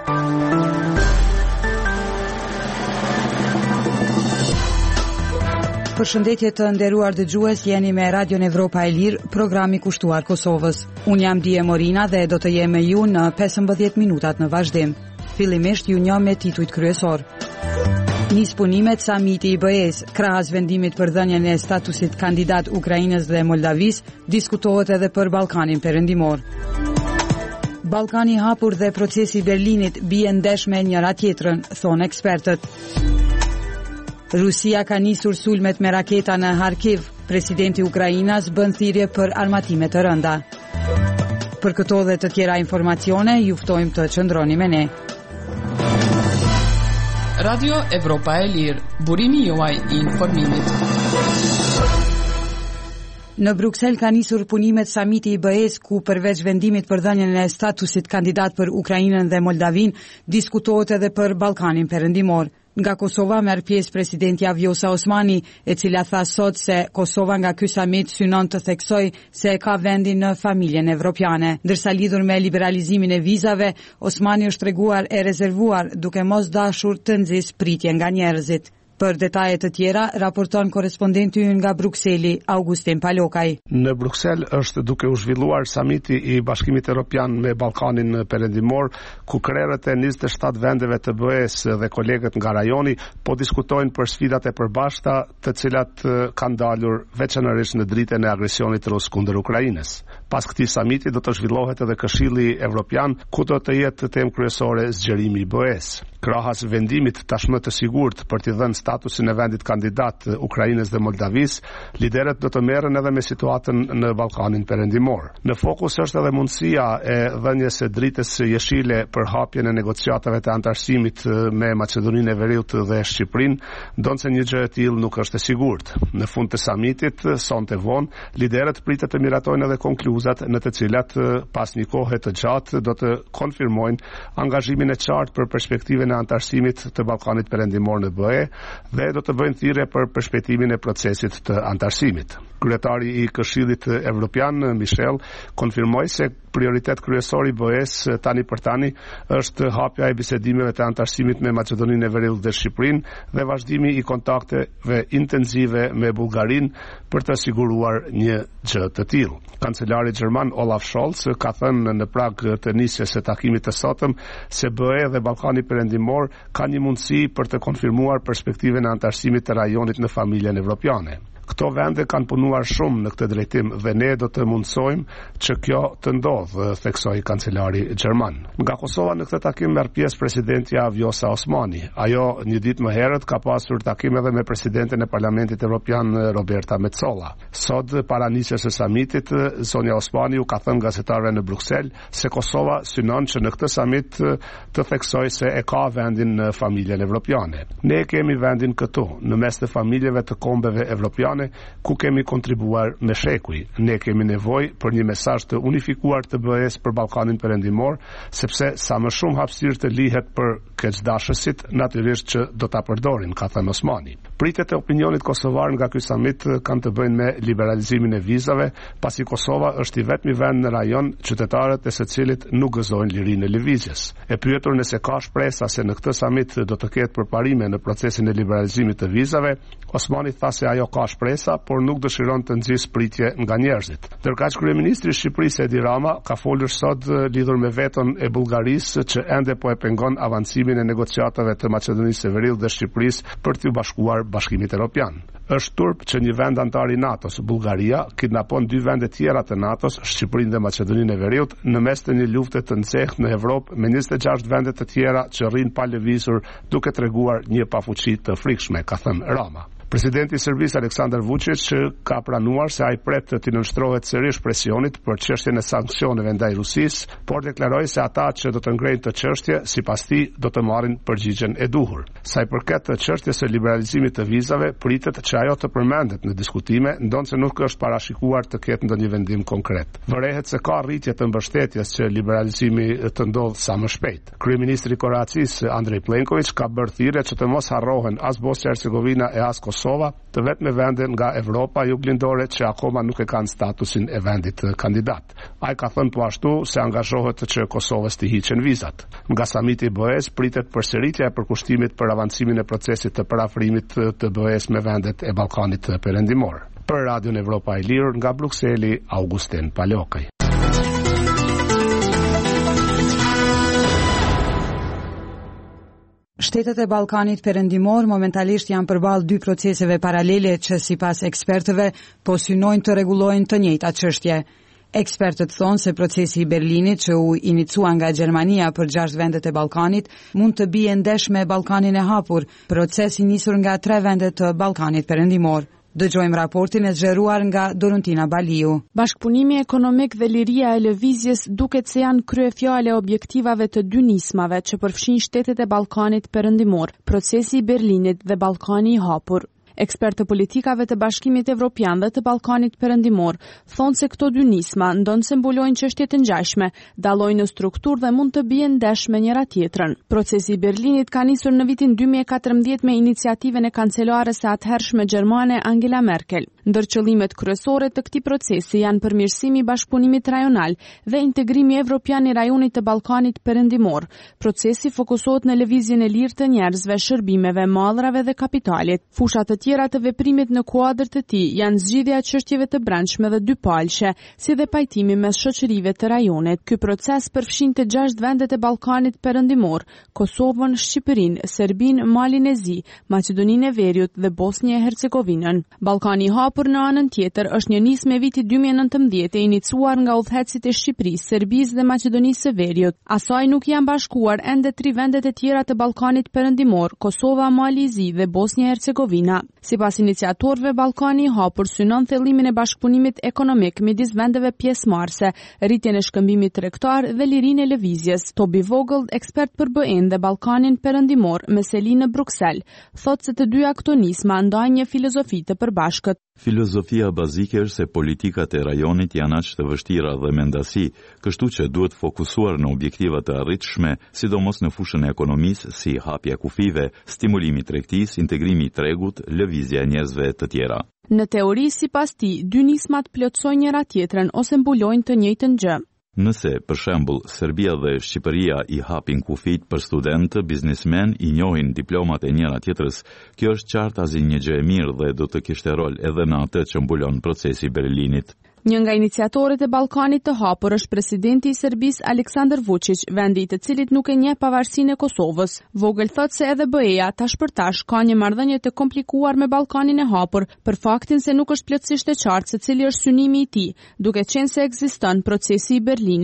Përshëndetje të nderuar dëgjues, jeni me Radion Evropa e Lirë, programi kushtuar Kosovës. Unë jam Dije Morina dhe do të jem me ju në 15 minutat në vazhdim. Fillimisht ju njoh me titujt kryesor. Nis punimet samiti i BE-s, krahas vendimit për dhënien e statusit kandidat Ukrainës dhe Moldavis, diskutohet edhe për Ballkanin Perëndimor. Ballkani i hapur dhe procesi i Berlinit bie ndesh me njëra tjetrën, thonë ekspertët. Rusia ka nisur sulmet me raketa në Kharkiv. Presidenti Ukrainas bën thirrje për armatime të rënda. Për këto dhe të tjera informacione, ju ftojmë të qëndroni me ne. Radio Evropa e Lirë, burimi juaj i informimit. Në Bruksel ka nisur punimet samiti i BE-s, ku përveç vendimit për dhënien e statusit kandidat për Ukrainën dhe Moldavin, diskutohet edhe për Ballkanin Perëndimor. Nga Kosova merr pjesë presidenti Vjosa Osmani, e cila tha sot se Kosova nga ky samit synon të theksojë se ka vendin në familjen evropiane. Ndërsa lidhur me liberalizimin e vizave, Osmani është treguar e rezervuar, duke mos dashur të nxjisë pritje nga njerëzit. Për detaje të tjera, raporton korespondenti ynë nga Brukseli, Augustin Palokaj. Në Bruksel është duke u zhvilluar samiti i Bashkimit Evropian me Ballkanin Perëndimor, ku krerët e 27 vendeve të BE-s dhe kolegët nga rajoni po diskutojnë për sfidat e përbashkëta, të cilat kanë dalur veçanërisht në dritën e agresionit rus kundër Ukrainës. Pas këtij samiti do të zhvillohet edhe Këshilli Evropian, ku do të jetë temë kryesore zgjerimi i BE-s. Krahas vendimit tashmë të sigurt për t'i dhënë statusin e vendit kandidat Ukrainës dhe Moldavis, liderët do të merren edhe me situatën në Ballkanin Perëndimor. Në fokus është edhe mundësia e dhënies së dritës jeshile për hapjen e negociatave të antarësimit me Maqedoninë e Veriut dhe Shqipërinë, ndonse një gjë e tillë nuk është e sigurt. Në fund të samitit, sonte vonë, liderët pritet të miratojnë edhe konkluzat në të cilat pas një kohe të gjatë do të konfirmojnë angazhimin e qartë për perspektiven e antarësimit të Ballkanit Perëndimor në BE dhe do të bëjnë thirrje për përshpejtimin e procesit të antarësimit. Kryetari i Këshillit Evropian, Michel, konfirmoi se prioritet kryesor i BE-s tani për tani është hapja e bisedimeve të antarësimit me Maqedoninë e Veriut dhe Shqipërinë dhe vazhdimi i kontakteve intensive me Bullgarinë për të siguruar një gjë të tillë. Kancelari gjerman Olaf Scholz ka thënë në prag të nisjes së takimit të sotëm se BE dhe Ballkani Perëndimor kanë një mundësi për të konfirmuar perspektiven e antarësimit të rajonit në familjen evropiane. Këto vende kanë punuar shumë në këtë drejtim dhe ne do të mundsojmë që kjo të ndodhë, theksoi kancelari gjerman. Nga Kosova në këtë takim merr pjesë presidenti Vjosa Osmani. Ajo një ditë më herët ka pasur takim edhe me presidenten e Parlamentit Evropian Roberta Metsola. Sot para nisjes së samitit, Sonja Osmani u ka thënë gazetarëve në Bruksel se Kosova synon që në këtë samit të theksojë se e ka vendin në familjen evropiane. Ne kemi vendin këtu, në mes të familjeve të kombeve evropiane, ku kemi kontribuar me shekuj. Ne kemi nevojë për një mesazh të unifikuar të BE-s për Ballkanin Perëndimor, sepse sa më shumë hapësirë të lihet për keqdashësit, natyrisht që do ta përdorin, ka thënë Osmani. Pritet e opinionit kosovar nga ky samit kanë të bëjnë me liberalizimin e vizave, pasi Kosova është i vetmi vend në rajon qytetarët e së cilit nuk gëzojnë lirinë e lëvizjes. E pyetur nëse ka shpresa se në këtë samit do të ketë përparime në procesin e liberalizimit të vizave, Osmani tha se ajo ka shpresa, por nuk dëshiron të nxjisë pritje nga njerëzit. Ndërkaq kryeministri i Shqipërisë Edi Rama ka folur sot lidhur me veton e Bullgarisë që ende po e pengon avancimin e negociatave të Maqedonisë së Veriut dhe Shqipërisë për t'u bashkuar Bashkimit Evropian. Është turp që një vend antar i NATO-s, Bullgaria, kidnapon 2 vende tjera të NATO-s, Shqipërinë dhe Maqedoninë e Veriut, në mes të një lufte të nxehtë në Evropë me 26 vende të tjera që rrinë pa lëvizur, duke treguar një pafuqi të frikshme, ka thënë Rama. Presidenti i Serbisë Aleksandar Vučić ka pranuar se ai pret të nënshtrohet sërish presionit për çështjen e sanksioneve ndaj Rusisë, por deklaroi se ata që do të ngrejnë të çështje, sipas tij, do të marrin përgjigjen e duhur. Sa i përket çështjes së liberalizimit të vizave, pritet që ajo të përmendet në diskutime, ndonse nuk është parashikuar të ketë ndonjë vendim konkret. Vërehet se ka rritje të mbështetjes që liberalizimi të ndodhë sa më shpejt. Kryeministri i Kroacisë Andrej Plenković ka bërë thirrje që të mos harrohen as Bosnia e Hercegovina e as Kosova Kosova, të vetme vende nga Evropa juglindore që akoma nuk e kanë statusin e vendit kandidat. Ai ka thënë po ashtu se angazhohet që Kosovës të hiqen vizat. Nga samiti i BE-s pritet përsëritja e përkushtimit për avancimin e procesit të parafrimit të BE-s me vendet e Ballkanit Perëndimor. Për Radion Evropa e Lirë nga Brukseli, Augustin Palokaj. Shtetet e Ballkanit Perëndimor momentalisht janë përballë dy proceseve paralele që sipas ekspertëve po synojnë të rregullojnë të njëjta çështje. Ekspertët thonë se procesi i Berlinit që u inicua nga Gjermania për 6 vendet e Ballkanit mund të bie ndesh me Ballkanin e hapur, proces i nisur nga 3 vende të Ballkanit Perëndimor. Dëgjojmë raportin e zgjeruar nga Dorontina Baliu. Bashkëpunimi ekonomik dhe liria e lëvizjes duket se janë kryefjale e objektivave të dy nismave që përfshin shtetet e Ballkanit Perëndimor, procesi i Berlinit dhe Ballkani i hapur. Ekspertë të politikave të Bashkimit Evropian dhe të Ballkanit Perëndimor thonë se këto dy nisma ndonë mbulojnë çështje të ngjashme, dallojnë në strukturë dhe mund të bien ndesh me njëra tjetrën. Procesi i Berlinit ka nisur në vitin 2014 me iniciativën e kancelares së atëhershme gjermane Angela Merkel. Ndër qëllimet kryesore të këtij procesi janë përmirësimi i bashkëpunimit rajonal dhe integrimi evropian i rajonit të Ballkanit Perëndimor. Procesi fokusohet në lëvizjen e lirë të njerëzve, shërbimeve, mallrave dhe kapitalit. Fusha të tjera të veprimit në kuadër të tij janë zgjidhja e çështjeve të brendshme dhe dypalëshe, si dhe pajtimi mes shoqërive të rajonit. Ky proces përfshin të 6 vendet e Ballkanit Perëndimor: Kosovën, Shqipërinë, Serbinë, Malin e Zi, Maqedoninë e Veriut dhe Bosnjë e Hercegovinën. Ballkani i hapur në anën tjetër është një nismë e vitit 2019 e iniciuar nga udhëheqësit e Shqipërisë, Serbisë dhe Maqedonisë së Veriut. Asaj nuk janë bashkuar ende 3 vendet e tjera të Ballkanit Perëndimor: Kosova, Mali i Zi dhe Bosnja e Hercegovina. Sipas iniciatorëve, Ballkani i hapur synon thellimin e bashkëpunimit ekonomik midis vendeve pjesëmarrëse, rritjen e shkëmbimit tregtar dhe lirinë e lëvizjes. Toby Vogel, ekspert për BE-n dhe Ballkanin Perëndimor me seli në Bruksel, thotë se të dyja këto nisma ndajnë një filozofi të përbashkët. Filozofia bazike është se politikat e rajonit janë aq të vështira dhe me ndasi, kështu që duhet fokusuar në objektiva të arritshme, sidomos në fushën e ekonomisë, si hapja kufive, stimulimi i tregtisë, integrimi i tregut, lëvizja e njerëzve të tjera. Në teori, sipas tij, dy nismat plotësojnë njëra tjetrën ose mbulojnë të njëjtën gjë. Nëse, për shembull, Serbia dhe Shqipëria i hapin kufit për studentë, biznesmen i njohin diplomat e njëra tjetrës, kjo është qartë asnjë një gjë e mirë dhe do të kishte rol edhe në atë që mbulon procesi i Berlinit. Një nga iniciatorët e Ballkanit të hapur është presidenti i Serbisë Aleksandar Vučić, vendi i të cilit nuk e njeh pavarësinë e Kosovës. Vogel thotë se edhe BE-ja tash për tash ka një marrëdhënie të komplikuar me Ballkanin e hapur, për faktin se nuk është plotësisht e qartë se cili është synimi i tij, duke qenë se ekziston procesi i Berlinit.